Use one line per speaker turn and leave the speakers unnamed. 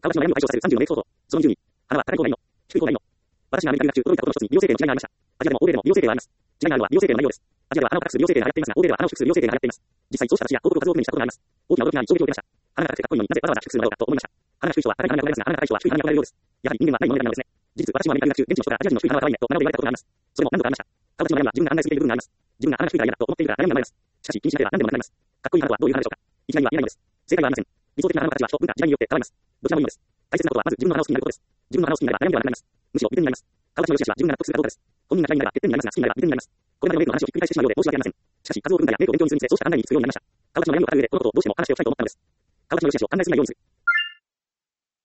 川口の悩みを解消させる30の瞑想法。その20に、花は高い方がいいの。低い方がいいの。私がアメリカ留学中、驚いたことの一つに美容整形の違いがありました。アジアでも欧米でも美容整形はあります。違いがあるのは美容整形の内容です。アジアでは鼻を高くする美容整形が流行っていますが、欧米では鼻を低くする美容整形が流行っています。実際そうした形や広告画像を手にしたことがあります。大きな驚きがあり衝撃を受けました。鼻が高くてかっこいいのになぜわざわざ低くするのだろうかと思いました。鼻が低い人は高い鼻が生まれますが、鼻が高い人は低い鼻が生まれるようです。やはり人間はないものでないのですね。事実、私もアメリカ留学中、現地の人からアジア人の低い鼻は可愛いねと何度も言われたことがあります。それも何度かありました。川口の悩みは自分が考えすぎている部分があります。自分が鼻が低いから嫌だと思っているから悩みが生まれます。しかし、気にしなければ何でもなくなります。かっこいい鼻とはどういう鼻でしょうか。いきなりは言えないのです。正解はありません。理想的な鼻の形は人、文化、時代によって変わります。どちらもいいのです。大切なことはまず自分の鼻を好きになることです。自分の鼻を好きになれば悩みではなくなります。むしろ美点になります。川口の良し悪しは自分が納得するかどうかです。本人が嫌いになれば欠点になりますが、好きになれば美点になります。これまでのメイクの話をひっくり返してしまうようで申し訳ありません。しかし、数を文化やメイクを勉強にするにつれ、そうした案内に聞くようになりました。川口の悩みを語る上で、このことをどうしても話しておきたいと思ったのです。川口の良し悪しを考えすぎないようにする。